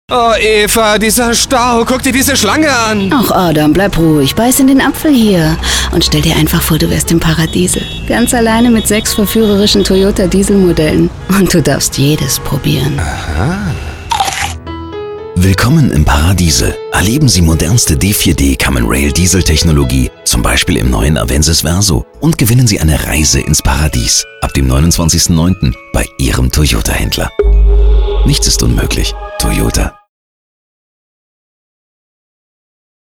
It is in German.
Oh, Eva, dieser Stau. Guck dir diese Schlange an. Ach, Adam, bleib ruhig. Beiß in den Apfel hier. Und stell dir einfach vor, du wärst im Paradiese. Ganz alleine mit 6 verführerischen Toyota Dieselmodellen. Und du darfst jedes probieren. Aha. Willkommen im Paradiese. Erleben Sie modernste D4D Common Rail Dieseltechnologie, zum Beispiel im neuen Avensis Verso. Und gewinnen Sie eine Reise ins Paradies. Ab dem 29.09. bei Ihrem Toyota-Händler. Nichts ist unmöglich. Toyota.